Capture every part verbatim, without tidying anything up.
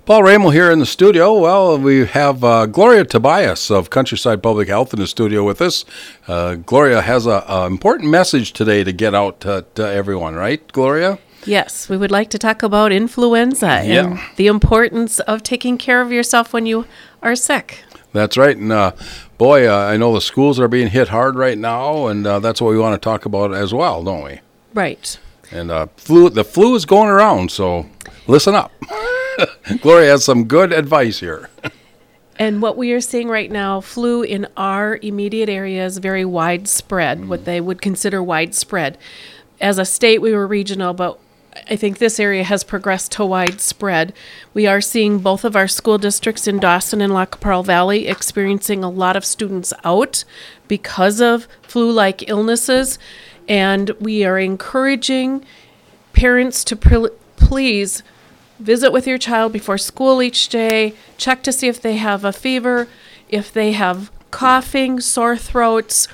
Paul Ramel here in the studio. Well, we have uh, Gloria Tobias of Countryside Public Health in the studio with us. Uh, Gloria has an important message today to get out to, to everyone, right, Gloria? Yes, we would like to talk about influenza Yeah. and the importance of taking care of yourself when you are sick. That's right. And uh, boy, uh, I know the schools are being hit hard right now, and uh, that's what we want to talk about as well, don't we? Right. And uh, flu, the flu is going around, so listen up. Gloria has some good advice here. And what we are seeing right now, flu in our immediate area is very widespread, mm. what they would consider widespread. As a state, we were regional, but I think this area has progressed to widespread. We are seeing both of our school districts in Dawson and Lac Parle Valley experiencing a lot of students out because of flu-like illnesses, and we are encouraging parents to pre- please visit with your child before school each day, check to see if they have a fever, if they have coughing, sore throats,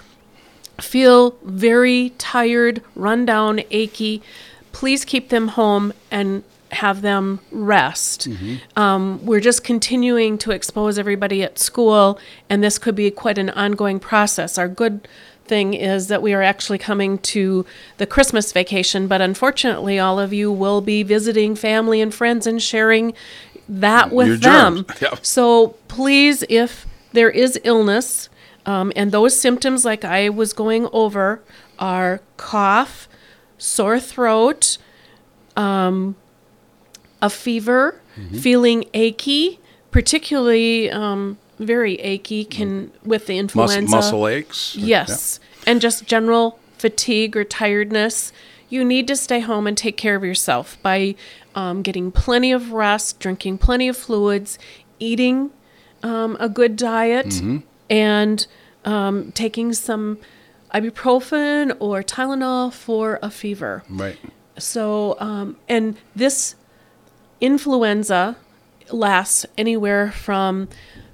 feel very tired, run down, achy. Please keep them home and have them rest. Mm-hmm. Um, we're just continuing to expose everybody at school, and this could be quite an ongoing process. Our good thing is that we are actually coming to the Christmas vacation, but unfortunately all of you will be visiting family and friends and sharing that with Your them. germs. Yep. So please, if there is illness, um, and those symptoms like I was going over are cough, sore throat, um, a fever, mm-hmm. feeling achy, particularly um, very achy can with the influenza. Mus- muscle aches. Yes. Yeah. And just general fatigue or tiredness. You need to stay home and take care of yourself by um, getting plenty of rest, drinking plenty of fluids, eating um, a good diet, mm-hmm. and um, taking some ibuprofen or Tylenol for a fever. Right. So, um, and this influenza lasts anywhere from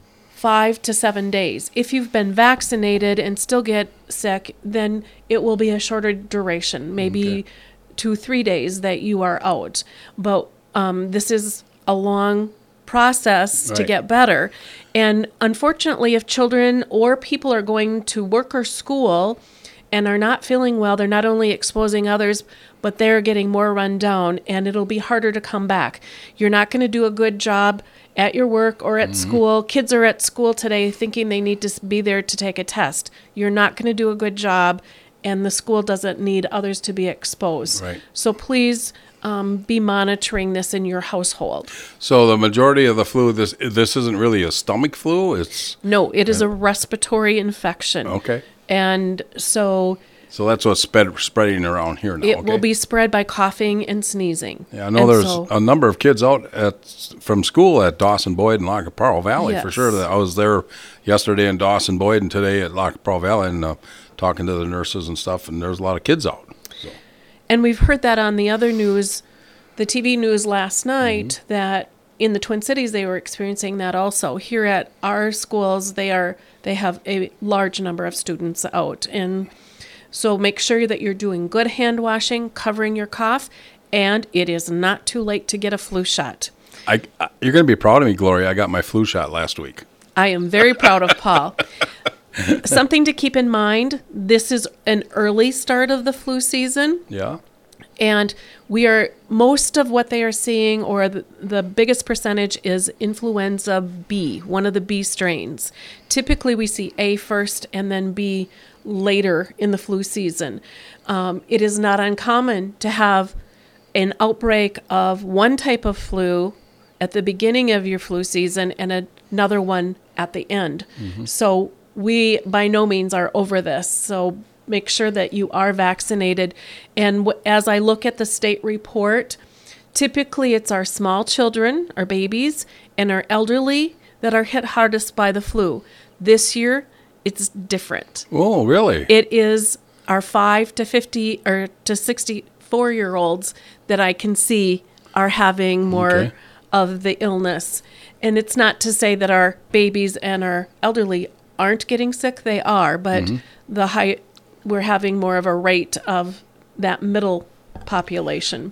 five to seven days. If you've been vaccinated and still get sick, then it will be a shorter duration, maybe okay. two, three days that you are out. But um, this is a long process right. to get better. And unfortunately, if children or people are going to work or school and are not feeling well, they're not only exposing others, but they're getting more run down, and it'll be harder to come back. You're not going to do a good job at your work or at mm-hmm. school. Kids are at school today thinking they need to be there to take a test. You're not going to do a good job, and the school doesn't need others to be exposed. Right. So please um, be monitoring this in your household. So the majority of the flu, this this isn't really a stomach flu? It's No, it is a respiratory infection. Okay. And so... So that's what's spread, spreading around here now. It okay. will be spread by coughing and sneezing. Yeah, I know and there's so, a number of kids out at from school at Dawson Boyd and Lac Parle Valley yes. for sure. I was there yesterday in Dawson Boyd and today at Lac Parle Valley and uh, talking to the nurses and stuff, and there's a lot of kids out. So. And we've heard that on the other news, the T V news last night, mm-hmm. that in the Twin Cities they were experiencing that also. Here at our schools, they are they have a large number of students out, and so make sure that you're doing good hand washing, covering your cough, and it is not too late to get a flu shot. I, I, you're going to be proud of me, Gloria. I got my flu shot last week. I am very proud of Paul. Something to keep in mind, this is an early start of the flu season. Yeah. And we are, most of what they are seeing, or the, the biggest percentage, is influenza B, one of the B strains. Typically, we see A first and then B later in the flu season. Um, it is not uncommon to have an outbreak of one type of flu at the beginning of your flu season and another one at the end. Mm-hmm. So we by no means are over this. So make sure that you are vaccinated. And w- as I look at the state report, typically it's our small children, our babies, and our elderly that are hit hardest by the flu. This year, it's different. Oh, really? It is our five to fifty or to sixty-four year olds that I can see are having more okay. of the illness. And it's not to say that our babies and our elderly aren't getting sick. They are, but mm-hmm. the high, we're having more of a rate of that middle population.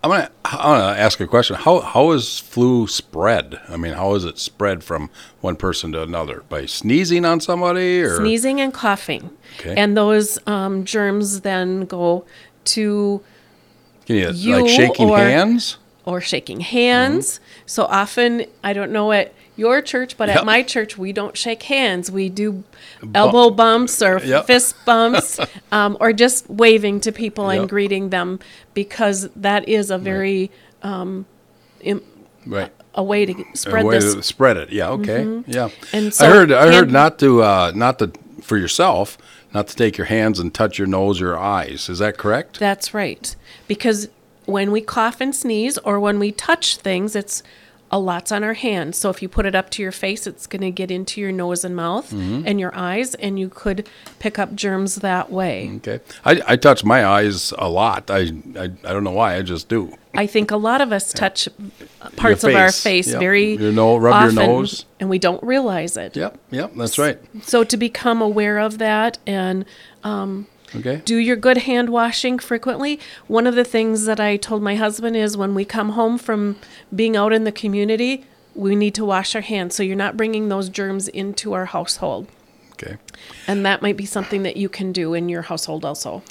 I'm gonna, I'm gonna ask a question. How how is flu spread? I mean, how is it spread from one person to another? By sneezing on somebody, or Sneezing and coughing. Okay. And those um, germs then go to Can you, you like shaking or- hands? or shaking hands. So often, I don't know at your church, but Yep. at my church, we don't shake hands. We do elbow bumps or Yep. fist bumps, um, or just waving to people and Yep. greeting them, because that is a very um, im- Right. a way to spread A way this. Mm-hmm. to spread it. Yeah. Okay. Yeah. And so I heard. I heard hand- not to uh, not to for yourself, not to take your hands and touch your nose or your eyes. Is that correct? That's right. Because when we cough and sneeze or when we touch things, it's a lot's on our hands. So if you put it up to your face, it's going to get into your nose and mouth and your eyes, and you could pick up germs that way. Okay. I, I touch my eyes a lot. I, I I don't know why. I just do. I think a lot of us touch parts of our face. face Yep. very Your no- rub your often, nose. and we don't realize it. Yep. Yep. That's right. So to become aware of that and Okay. do your good hand washing frequently. One of the things that I told my husband is when we come home from being out in the community, we need to wash our hands so you're not bringing those germs into our household. Okay. And that might be something that you can do in your household also.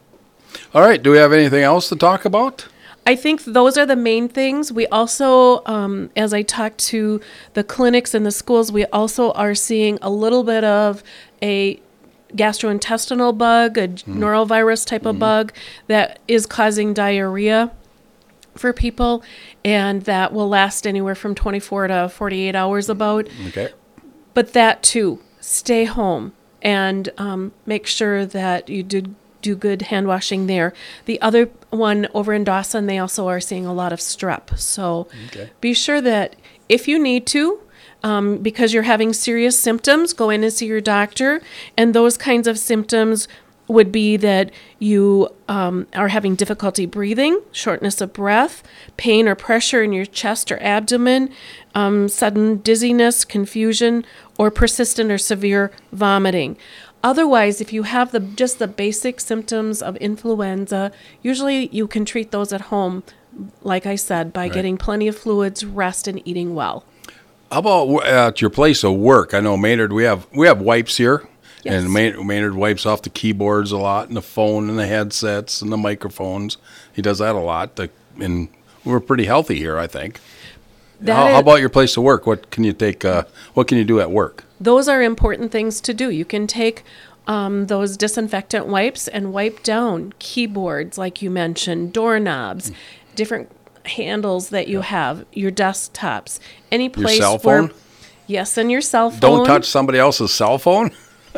All right. Do we have anything else to talk about? I think those are the main things. We also, um, as I talk to the clinics and the schools, we also are seeing a little bit of a gastrointestinal bug, a norovirus type of bug that is causing diarrhea for people, and that will last anywhere from twenty-four to forty-eight hours about. Okay. But that too, stay home and um, make sure that you do do good hand washing there. The other one over in Dawson, they also are seeing a lot of strep. So Okay. be sure that if you need to, um, because you're having serious symptoms, go in and see your doctor. And those kinds of symptoms would be that you um, are having difficulty breathing, shortness of breath, pain or pressure in your chest or abdomen, um, sudden dizziness, confusion, or persistent or severe vomiting. Otherwise, if you have the just the basic symptoms of influenza, usually you can treat those at home, like I said, by getting plenty of fluids, rest, and eating well. How about w- at your place of work? I know Maynard. We have we have wipes here, Yes. and May- Maynard wipes off the keyboards a lot, and the phone, and the headsets, and the microphones. He does that a lot. The, and we're pretty healthy here, I think. That How, is- how about your place of work? What can you take? Uh, what can you do at work? Those are important things to do. You can take um, those disinfectant wipes and wipe down keyboards, like you mentioned, doorknobs, different handles that you have, your desktops, any place cell where. phone? Yes, and your cell phone. Don't touch somebody else's cell phone.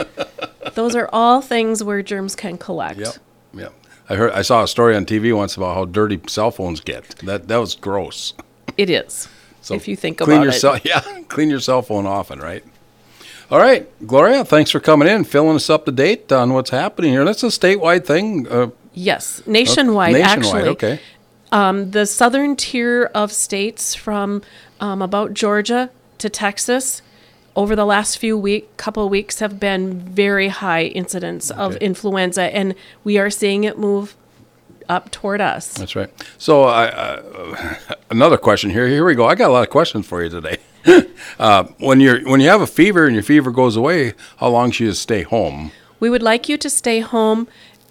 Those are all things where germs can collect. Yep. Yep. I heard. I saw a story on T V once about how dirty cell phones get. That that was gross. It is, So if you think clean about your it. cell, yeah, clean your cell phone often, right? All right, Gloria, thanks for coming in, filling us up to date on what's happening here. That's a statewide thing. Uh, Yes, nationwide, nationwide, actually. okay. Um, the southern tier of states from um, about Georgia to Texas over the last few week, couple of weeks have been very high incidence of Okay. influenza, and we are seeing it move up toward us. That's right. So I, uh, another question here. Here we go. I got a lot of questions for you today. uh, when you're when you have a fever and your fever goes away, how long should you stay home? We would like you to stay home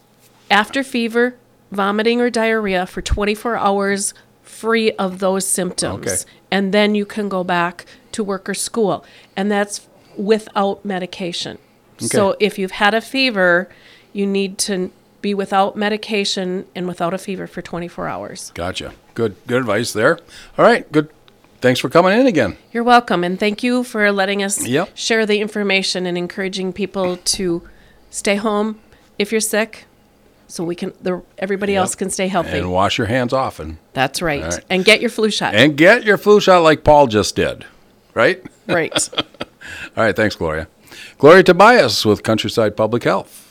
after fever, vomiting, or diarrhea for twenty-four hours free of those symptoms. Okay. And then you can go back to work or school. And that's without medication. So if you've had a fever, you need to be without medication and without a fever for twenty-four hours. Gotcha. Good good advice there. All right. Good. Thanks for coming in again. You're welcome. And thank you for letting us Yep. share the information and encouraging people to stay home if you're sick, so we can the everybody else can stay healthy. And wash your hands often. That's right. All right. And get your flu shot. And get your flu shot like Paul just did. Right? Right. All right. Thanks, Gloria. Gloria Tobias with Countryside Public Health.